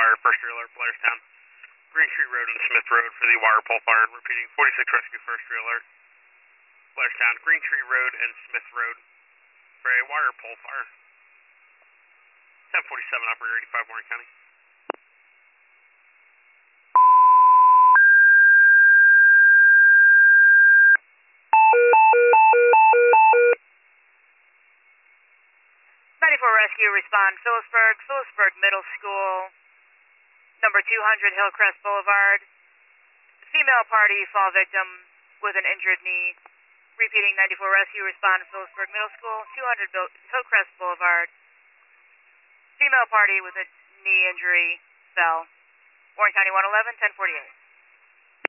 fire, first trailer, Blairstown. Green Street Road and Smith Road for the wire pole fire. Repeating, 46 rescue, first trailer, Blairstown, Green Tree Road and Smith Road for a wire pole fire. 1047, operator 85, Warren County. Rescue, respond Phillipsburg Middle School, number 200 Hillcrest Boulevard. Female party fall victim with an injured knee. Repeating, 94 Rescue, respond Phillipsburg Middle School, 200 Hillcrest Boulevard. Female party with a knee injury fell. Warren County 111, 1048.